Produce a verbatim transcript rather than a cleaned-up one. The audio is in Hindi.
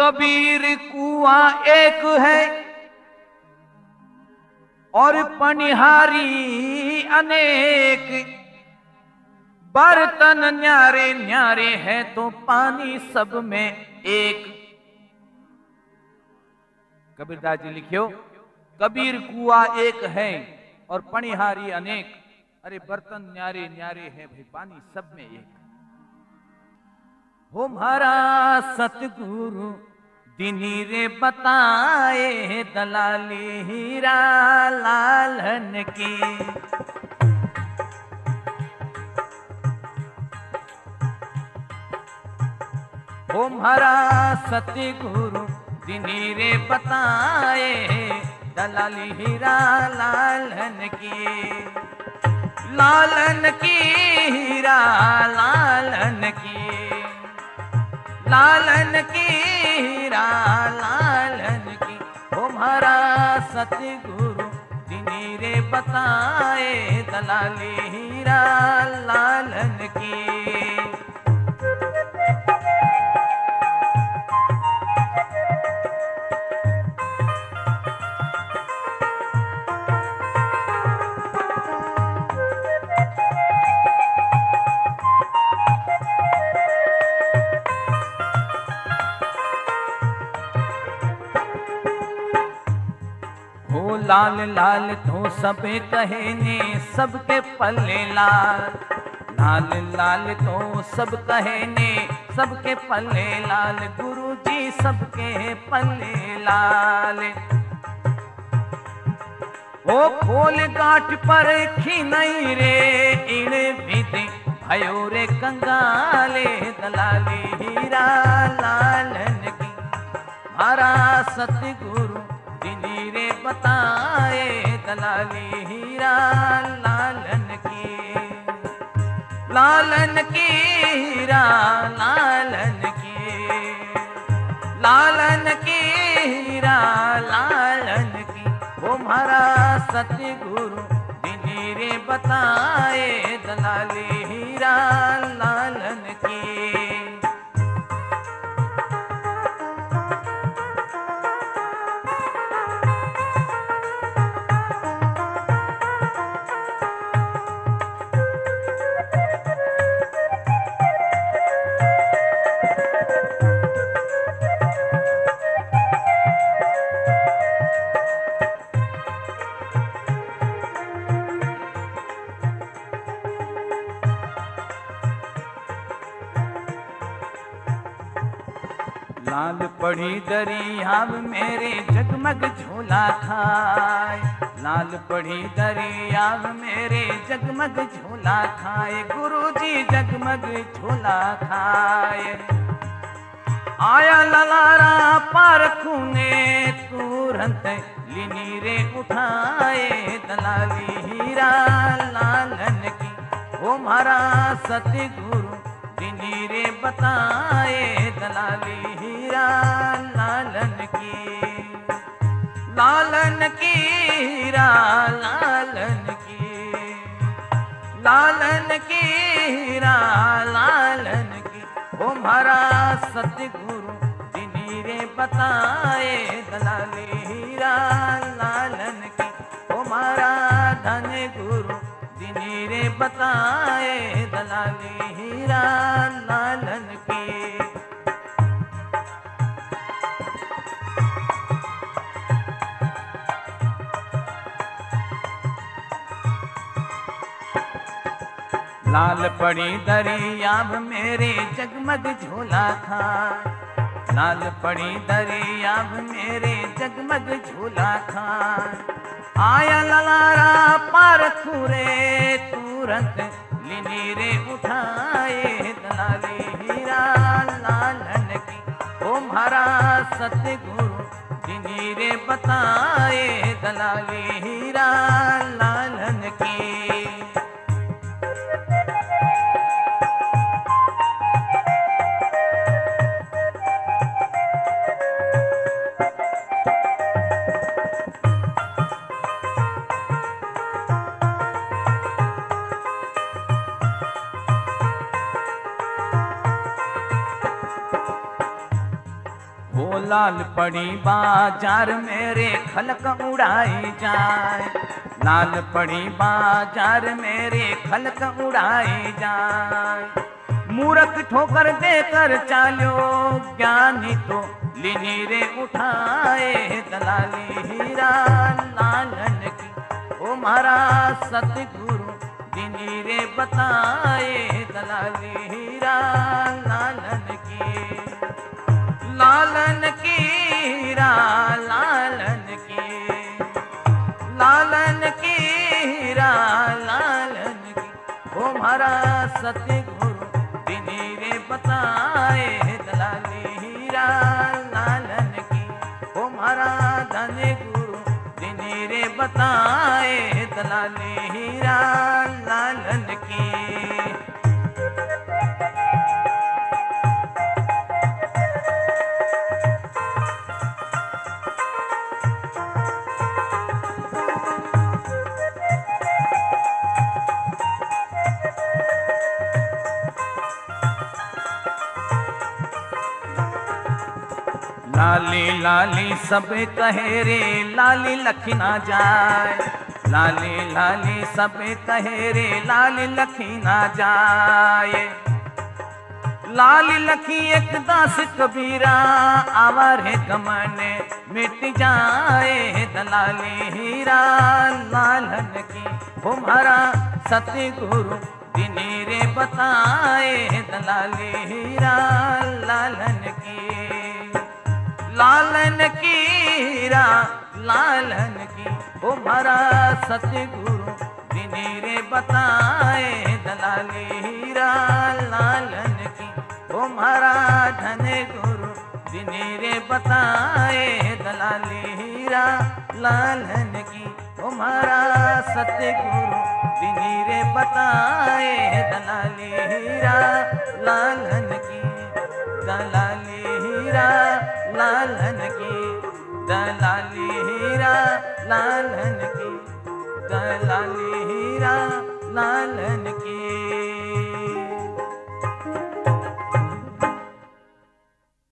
कबीर कुआं एक है और पनिहारी अनेक, बर्तन न्यारे न्यारे है तो पानी सब में एक। कबीरदास जी लिखियो, कबीर कुआं एक है और पनिहारी अनेक, अरे बर्तन न्यारे न्यारे है भाई पानी सब में एक। हो हमारा सतगुरु दिनी रे बताए दलाली हीरा लालन की। हो हमारा सतगुरु दिनी रे बताए दलाली हीरा लालन की। लालन की हीरा लालन की, लालन की हीरा लालन की। हो हमारा सतगुरु दिनी रे बताए दलाली हीरा लालन की। लाल लाल तो सब कहे ने सबके पल्ले लाल, लाल लाल तो सब कहे ने सबके पल्ले लाल, गुरु जी सबके पल्ले लाल। ओ खोल गांठ पर खिनई रे इण विधि भयो रे कंगाले दलाली हीरा लालन की। हमारा सतगुरु दिनी रे बताए दलाली हीरा लालन की। लालन की हीरा लालन की, लालन की हीरा लालन की। वो हमारा सतगुरु दिनी रे बताए दलाली हीरा लालन की। लाल पड़ी दरिया मेरे जगमग झोला खाए, लाल पड़ी दरिया मेरे जगमग झोला खाए, गुरुजी जगमग झोला खाए। आया ललारा पार खूने तुरंत लिनी रे उठाए दलाली हीरा लालन की। ओ हमारा सतगुरु दिनी रे बताए दलाली हीरा लालन की। लालन की हीरा लालन की, लालन की हीरा लालन की। ओ हमारा सतगुरु दिनी रे बताए दलाली हीरा लालन की। ओ हमारा धन गुरु दिनी रे बताए दलाली हीरा लालन की। लाल पड़ी दरिया मेरे जगमग झोला खाए, लाल पड़ी दरिया मेरे जगमग झोला खाए। आया ललारा पार खुरे तुरंत लिनी रे उठाए दलाली हीरा लालन की। ओ हमारा सतगुरु दिनी रे बताए दलाली हीरा लालन की। हो लाल पड़ी बाजार मेरे खलक उड़ाई जाए, लाल पड़ी बाजार मेरे खलक उड़ाई जाए। मूर्ख ठोकर देकर चालो ज्ञानी तो लीनी रे उठाए, दलाली हीरा लालन की ओ मारा सतगुरु दिनी रे बताए, दलाली हीरा लालन की, लालन की हीरा लालन की, लालन की हीरा लालन की ओ मारा सतगुरु दिनी रे बताए, दलाली हीरा लालन की ओ मारा धन गुरु दिनी रे बताए, दलाली हीरा लालन की। लाली लाली सब कहे रे लाली लखी ना जाए, लाली लाली सब कहे रे लाली लखी ना जाए। लाली लखी एक दास कबीरा आवारे गमने मिट जाए, दलाली हीरा लालन की हो मारा सतगुरु दिनी रे बताए, दलाली हीरा लालन की, लालन की हीरा लालन की ओ मारा सतगुरु दिनी रे बताए, दलाली हीरा लालन की ओ मारा धन गुरु दिनी रे बताए, दलाली हीरा लालन की ओ मारा सतगुरु दिनी रे बताए, दलाली हीरा लालन की, दलाली हीरा लालन की, दलाली हीरा लालन की, दलाली हीरा लालन की।